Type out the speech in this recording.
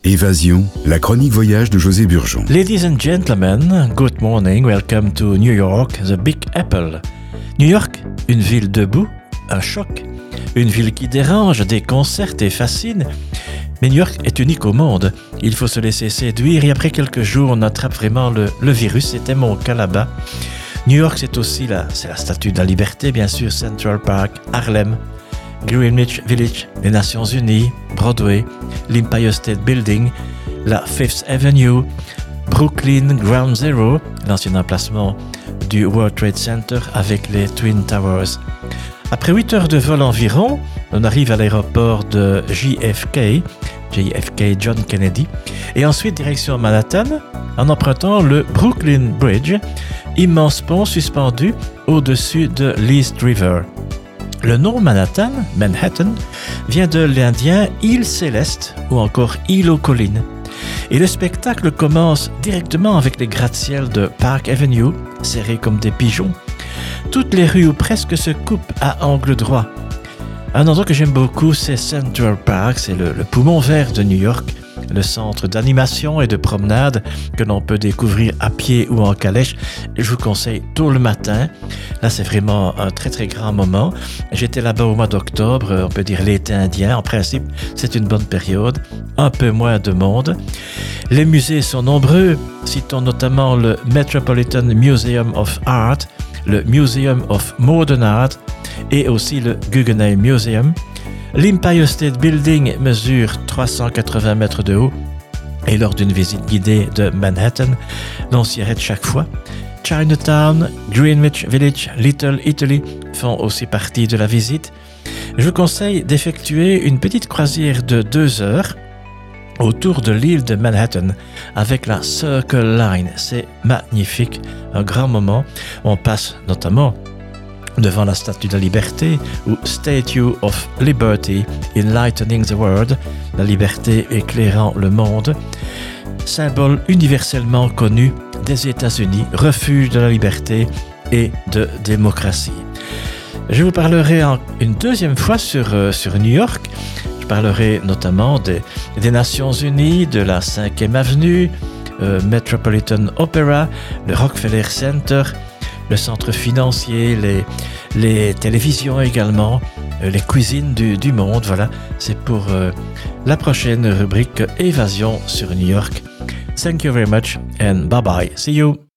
Évasion, la chronique voyage de José Burgeon. Ladies and gentlemen, good morning, welcome to New York, the Big Apple. New York, une ville debout, un choc, une ville qui dérange, déconcerte et fascine. Mais New York est unique au monde. Il faut se laisser séduire et après quelques jours, on attrape vraiment le virus. C'était mon cas là-bas. New York, c'est aussi la Statue de la Liberté, bien sûr, Central Park, Harlem, Greenwich Village, les Nations Unies, Broadway, l'Empire State Building, la Fifth Avenue, Brooklyn Ground Zero, l'ancien emplacement du World Trade Center avec les Twin Towers. Après 8 heures de vol environ, on arrive à l'aéroport de JFK John Kennedy, et ensuite direction Manhattan en empruntant le Brooklyn Bridge, immense pont suspendu au-dessus de l'East River. Le nom Manhattan, vient de l'indien île céleste ou encore île aux collines. Et le spectacle commence directement avec les gratte-ciel de Park Avenue, serrés comme des pigeons. Toutes les rues ou presque se coupent à angle droit. Un endroit que j'aime beaucoup, c'est Central Park, c'est le poumon vert de New York, le centre d'animation et de promenade que l'on peut découvrir à pied ou en calèche. Je vous conseille tôt le matin. Là, c'est vraiment un très très grand moment. J'étais là-bas au mois d'octobre, on peut dire l'été indien. En principe, c'est une bonne période. Un peu moins de monde. Les musées sont nombreux. Citons notamment le Metropolitan Museum of Art, le Museum of Modern Art et aussi le Guggenheim Museum. L'Empire State Building mesure 380 mètres de haut et lors d'une visite guidée de Manhattan, l'on s'y arrête chaque fois. Chinatown, Greenwich Village, Little Italy font aussi partie de la visite. Je vous conseille d'effectuer une petite croisière de 2 heures autour de l'île de Manhattan avec la Circle Line. C'est magnifique, un grand moment. On passe notamment devant la Statue de la Liberté ou Statue of Liberty, Enlightening the World, la liberté éclairant le monde, symbole universellement connu des États-Unis, refuge de la liberté et de démocratie. Je vous parlerai une deuxième fois sur New York. Je parlerai notamment des Nations Unies, de la 5e Avenue, Metropolitan Opera, le Rockefeller Center, le centre financier, les télévisions également, les cuisines du monde. Voilà, c'est pour la prochaine rubrique Évasion sur New York. Thank you very much and bye bye. See you.